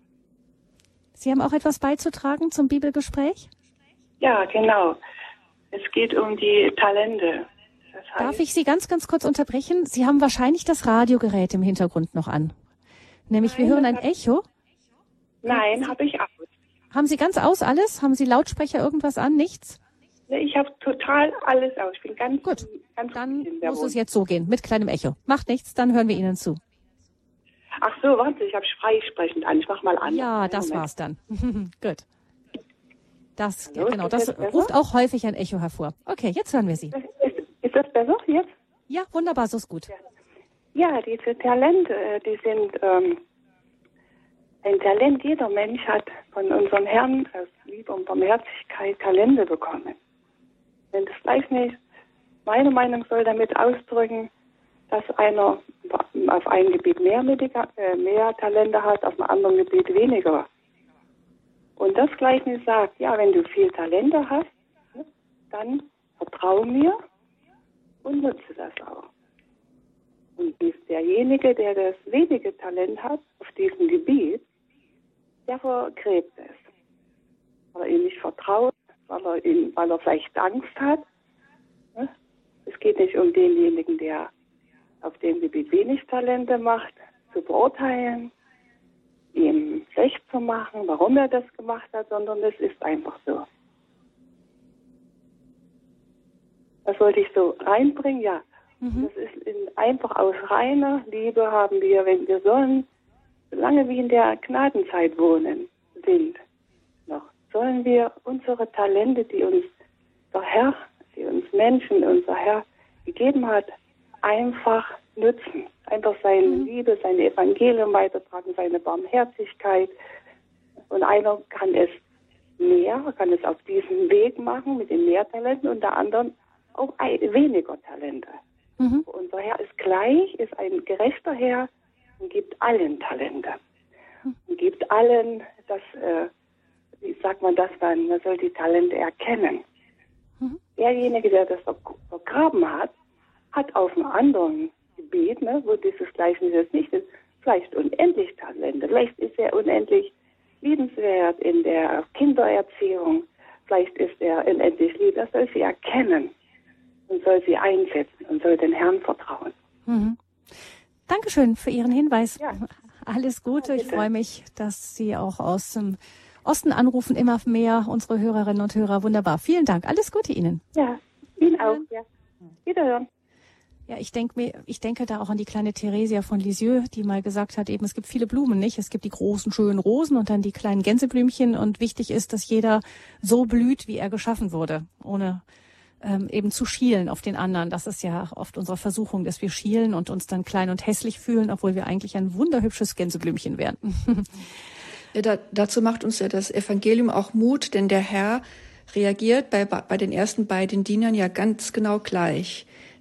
Sie haben auch etwas beizutragen zum Bibelgespräch? Ja, genau. Es geht um die Talente. Das heißt, darf ich Sie ganz kurz unterbrechen? Sie haben wahrscheinlich das Radiogerät im Hintergrund noch an. Nämlich, wir hören ein Echo. Nein, habe ich aus. Haben Sie ganz aus alles? Haben Sie Lautsprecher irgendwas an? Nichts? Ich habe total alles aus. Ich bin ganz gut. Ganz dann muss es jetzt so gehen, mit kleinem Echo. Macht nichts, dann hören wir Ihnen zu. Ach so, warte, ich habe freisprechend an. Ich mach mal an. Ja, das war's dann. Gut. Das, Hallo, genau, das ruft auch häufig ein Echo hervor. Okay, jetzt hören wir Sie. Ist das besser jetzt? Ja, wunderbar, so ist gut. Ja, diese Talente, die sind ein Talent. Jeder Mensch hat von unserem Herrn aus Liebe und Barmherzigkeit Talente bekommen. Wenn das gleich nicht, meine Meinung soll damit ausdrücken, dass einer auf einem Gebiet mehr Talente hat, auf einem anderen Gebiet weniger. Und das Gleichnis sagt, ja, wenn du viel Talente hast, dann vertrau mir und nutze das auch. Und derjenige, der das wenige Talent hat auf diesem Gebiet, der vergräbt es. Weil er ihm nicht vertraut, weil er vielleicht Angst hat. Es geht nicht um denjenigen, der auf dem Gebiet wenig Talente macht, zu beurteilen, ihm schlecht zu machen, warum er das gemacht hat, sondern es ist einfach so. Das wollte ich so reinbringen, ja. Das ist einfach aus reiner Liebe haben wir, wenn wir sollen, solange wir in der Gnadenzeit sind, sollen wir unsere Talente, die uns der Herr, die uns Menschen, unser Herr gegeben hat, einfach nutzen. Einfach seine Liebe, sein Evangelium weitertragen, seine Barmherzigkeit. Und einer kann es auf diesem Weg machen mit den Mehrtalenten und der anderen auch weniger Talente. Unser Herr ist gleich, ist ein gerechter Herr und gibt allen Talente. Und gibt allen das, wie sagt man das dann, man soll die Talente erkennen. Derjenige, der das vergraben hat, hat auf einem anderen Gebiet, wo dieses Gleichnis jetzt nicht ist, vielleicht unendlich Talente. Vielleicht ist er unendlich liebenswert in der Kindererziehung. Vielleicht ist er unendlich lieb. Das soll sie erkennen und soll sie einsetzen und soll den Herrn vertrauen. Dankeschön für Ihren Hinweis. Ja. Alles Gute. Ja, ich freue mich, dass Sie auch aus dem Osten anrufen, immer mehr unsere Hörerinnen und Hörer. Wunderbar. Vielen Dank. Alles Gute Ihnen. Ja, Ihnen auch. Ja. Wiederhören. Ja, ich denke da auch an die kleine Theresia von Lisieux, die mal gesagt hat, eben es gibt viele Blumen, nicht? Es gibt die großen, schönen Rosen und dann die kleinen Gänseblümchen und wichtig ist, dass jeder so blüht, wie er geschaffen wurde, ohne eben zu schielen auf den anderen. Das ist ja oft unsere Versuchung, dass wir schielen und uns dann klein und hässlich fühlen, obwohl wir eigentlich ein wunderhübsches Gänseblümchen wären. Ja, dazu macht uns ja das Evangelium auch Mut, denn der Herr reagiert bei den ersten beiden Dienern ja ganz genau gleich.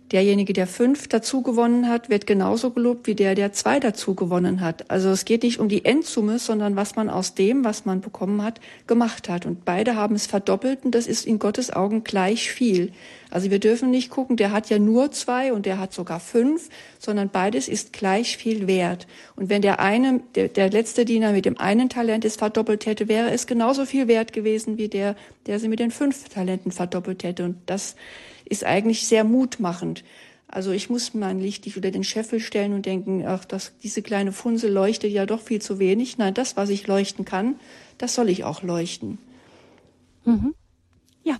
derjenige, der 5 dazu gewonnen hat, wird genauso gelobt wie der 2 dazu gewonnen hat. Also es geht nicht um die Endsumme, sondern was man aus dem, was man bekommen hat, gemacht hat. Und beide haben es verdoppelt und das ist in Gottes Augen gleich viel. Also wir dürfen nicht gucken, der hat ja nur 2 und der hat sogar 5, sondern beides ist gleich viel wert. Und wenn der letzte Diener mit dem einen Talent es verdoppelt hätte, wäre es genauso viel wert gewesen wie der sie mit den 5 Talenten verdoppelt hätte. Und das ist eigentlich sehr mutmachend. Also ich muss mein Licht nicht unter den Scheffel stellen und denken, ach, diese kleine Funse leuchtet ja doch viel zu wenig. Nein, das, was ich leuchten kann, das soll ich auch leuchten. Mhm. Ja.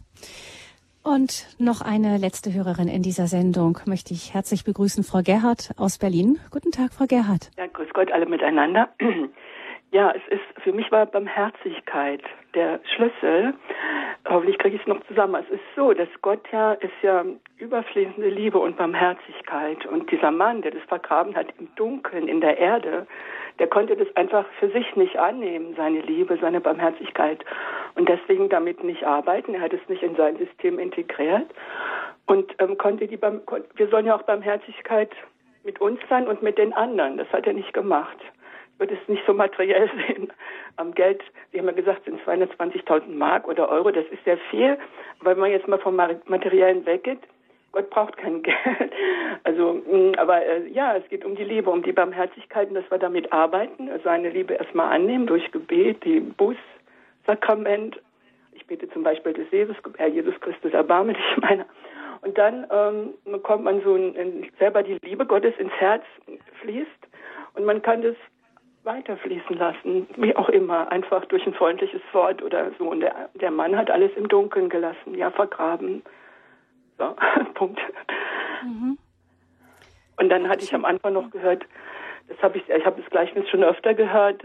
Und noch eine letzte Hörerin in dieser Sendung möchte ich herzlich begrüßen, Frau Gerhardt aus Berlin. Guten Tag, Frau Gerhardt. Ja, grüß Gott, alle miteinander. Ja, für mich war Barmherzigkeit der Schlüssel. Hoffentlich kriege ich es noch zusammen. Es ist so, dass Gott ist ja überfließende Liebe und Barmherzigkeit. Und dieser Mann, der das vergraben hat im Dunkeln, in der Erde, der konnte das einfach für sich nicht annehmen, seine Liebe, seine Barmherzigkeit. Und deswegen damit nicht arbeiten. Er hat es nicht in sein System integriert. Und wir sollen ja auch Barmherzigkeit mit uns sein und mit den anderen. Das hat er nicht gemacht. Würde es nicht so materiell sehen. Am Geld, Sie haben ja gesagt, sind 220.000 Mark oder Euro, das ist sehr viel. Aber wenn man jetzt mal vom Materiellen weggeht, Gott braucht kein Geld. Also, es geht um die Liebe, um die Barmherzigkeit und dass wir damit arbeiten, seine Liebe erstmal annehmen durch Gebet, die Bußsakrament. Ich bete zum Beispiel des Herr Jesus Christus, erbarme dich meiner. Und dann bekommt man selber die Liebe Gottes ins Herz fließt und man kann das weiterfließen lassen, wie auch immer, einfach durch ein freundliches Wort oder so. Und der Mann hat alles im Dunkeln gelassen, ja, vergraben. So, Punkt. Mhm. Und dann hatte ich am Anfang noch gehört, ich habe das Gleichnis schon öfter gehört,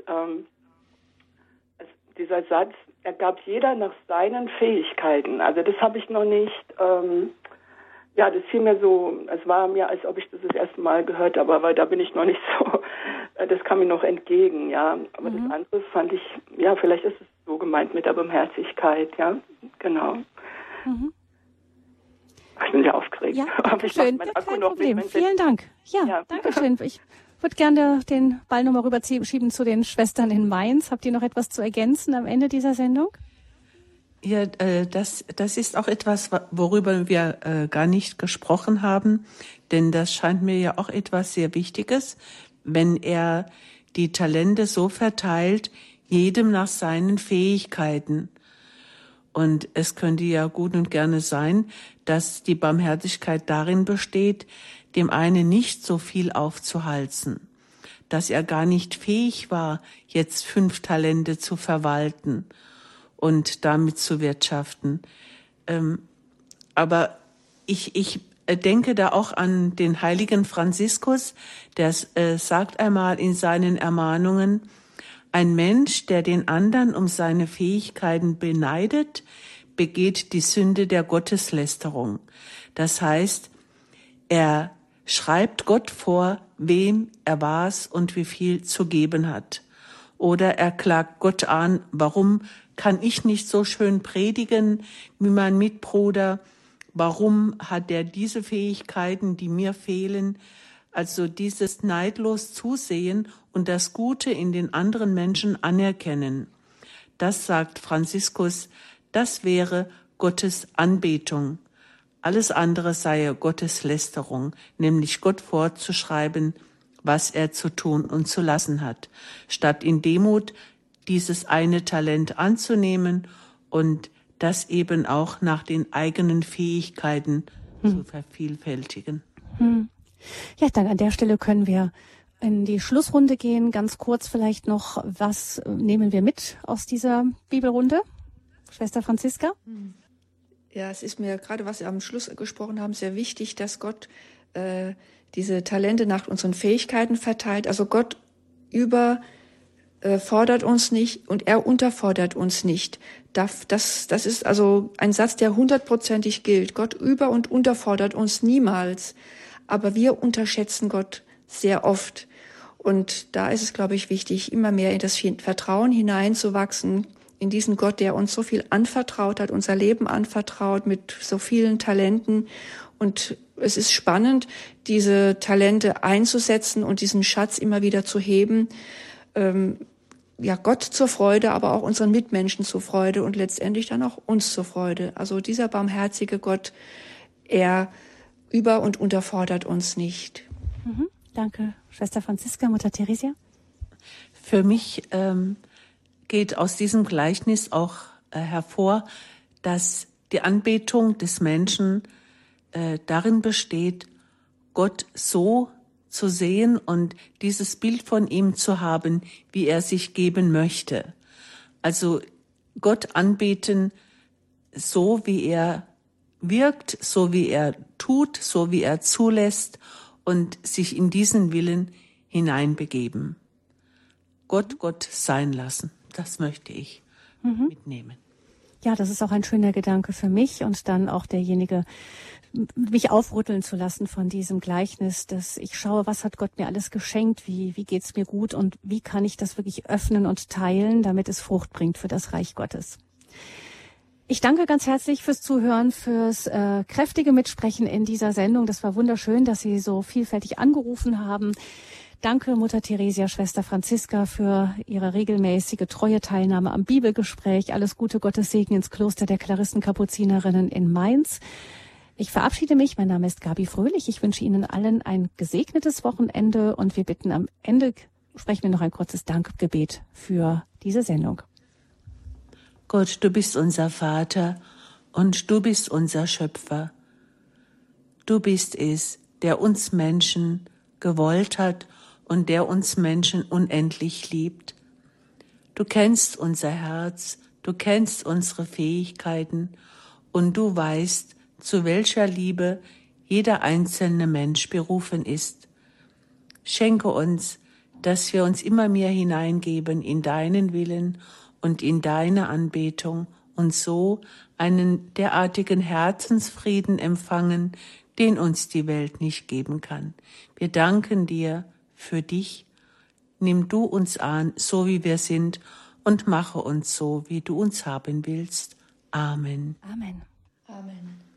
dieser Satz, er gab jeder nach seinen Fähigkeiten. Also das habe ich noch nicht, das fiel mir so, es war mir, als ob ich das erste Mal gehört habe, weil da bin ich noch nicht so, das kam mir noch entgegen, ja. Aber das andere fand ich, ja, vielleicht ist es so gemeint mit der Barmherzigkeit, ja, genau. Mhm. Ich bin sehr aufgeregt. Ja, danke schön. Kein Problem. Vielen Dank. Ja, danke schön. Ich würde gerne den Ball nochmal rüberschieben zu den Schwestern in Mainz. Habt ihr noch etwas zu ergänzen am Ende dieser Sendung? Ja, das ist auch etwas, worüber wir gar nicht gesprochen haben, denn das scheint mir ja auch etwas sehr Wichtiges, wenn er die Talente so verteilt, jedem nach seinen Fähigkeiten. Und es könnte ja gut und gerne sein, dass die Barmherzigkeit darin besteht, dem einen nicht so viel aufzuhalsen, dass er gar nicht fähig war, jetzt 5 Talente zu verwalten und damit zu wirtschaften. Aber ich denke da auch an den heiligen Franziskus, der sagt einmal in seinen Ermahnungen, ein Mensch, der den anderen um seine Fähigkeiten beneidet, begeht die Sünde der Gotteslästerung. Das heißt, er schreibt Gott vor, wem er was und wie viel zu geben hat. Oder er klagt Gott an, warum kann ich nicht so schön predigen wie mein Mitbruder? Warum hat er diese Fähigkeiten, die mir fehlen? Also dieses neidlos Zusehen und das Gute in den anderen Menschen anerkennen. Das sagt Franziskus, das wäre Gottes Anbetung. Alles andere sei Gottes Lästerung, nämlich Gott vorzuschreiben, was er zu tun und zu lassen hat, statt in Demut dieses eine Talent anzunehmen und das eben auch nach den eigenen Fähigkeiten zu vervielfältigen. Ja, dann an der Stelle können wir in die Schlussrunde gehen. Ganz kurz vielleicht noch, was nehmen wir mit aus dieser Bibelrunde? Schwester Franziska? Ja, es ist mir gerade, was Sie am Schluss gesprochen haben, sehr wichtig, dass Gott diese Talente nach unseren Fähigkeiten verteilt. Also Gott fordert uns nicht und er unterfordert uns nicht. Das ist also ein Satz, der 100%ig gilt. Gott über- und unterfordert uns niemals. Aber wir unterschätzen Gott sehr oft. Und da ist es, glaube ich, wichtig, immer mehr in das Vertrauen hineinzuwachsen, in diesen Gott, der uns so viel anvertraut hat, unser Leben anvertraut mit so vielen Talenten und es ist spannend, diese Talente einzusetzen und diesen Schatz immer wieder zu heben. Gott zur Freude, aber auch unseren Mitmenschen zur Freude und letztendlich dann auch uns zur Freude. Also dieser barmherzige Gott, er über- und unterfordert uns nicht. Danke, Schwester Franziska, Mutter Theresia. Für mich geht aus diesem Gleichnis auch hervor, dass die Anbetung des Menschen darin besteht, Gott so zu sehen und dieses Bild von ihm zu haben, wie er sich geben möchte. Also Gott anbeten, so wie er wirkt, so wie er tut, so wie er zulässt und sich in diesen Willen hineinbegeben. Gott sein lassen, das möchte ich mitnehmen. Ja, das ist auch ein schöner Gedanke für mich und dann auch derjenige, mich aufrütteln zu lassen von diesem Gleichnis, dass ich schaue, was hat Gott mir alles geschenkt, wie geht's mir gut und wie kann ich das wirklich öffnen und teilen, damit es Frucht bringt für das Reich Gottes. Ich danke ganz herzlich fürs Zuhören, fürs kräftige Mitsprechen in dieser Sendung. Das war wunderschön, dass Sie so vielfältig angerufen haben. Danke, Mutter Theresia, Schwester Franziska, für Ihre regelmäßige, treue Teilnahme am Bibelgespräch. Alles Gute, Gottes Segen ins Kloster der Klarissen-Kapuzinerinnen in Mainz. Ich verabschiede mich. Mein Name ist Gabi Fröhlich. Ich wünsche Ihnen allen ein gesegnetes Wochenende und wir bitten am Ende, sprechen wir noch ein kurzes Dankgebet für diese Sendung. Gott, du bist unser Vater und du bist unser Schöpfer. Du bist es, der uns Menschen gewollt hat und der uns Menschen unendlich liebt. Du kennst unser Herz, du kennst unsere Fähigkeiten und du weißt, zu welcher Liebe jeder einzelne Mensch berufen ist. Schenke uns, dass wir uns immer mehr hineingeben in deinen Willen und in deine Anbetung und so einen derartigen Herzensfrieden empfangen, den uns die Welt nicht geben kann. Wir danken dir für dich. Nimm du uns an, so wie wir sind, und mache uns so, wie du uns haben willst. Amen. Amen. Amen.